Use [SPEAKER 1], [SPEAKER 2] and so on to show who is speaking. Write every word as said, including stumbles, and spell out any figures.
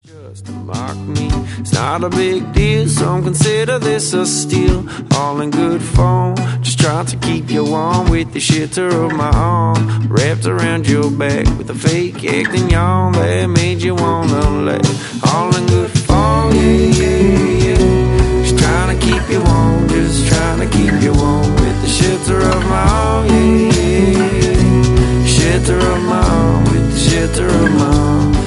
[SPEAKER 1] Just to mock me, it's not a big deal. Some consider this a steal, all in good form. Just trying to keep you warm with the shelter of my arm, wrapped around your back with a fake acting yawn that made you wanna laugh. All in good form, yeah, yeah, yeah. Just trying to keep you warm, just trying to keep you warm with the shelter of my arm, yeah, yeah, yeah. Shelter of my arm, with the shelter of my arm.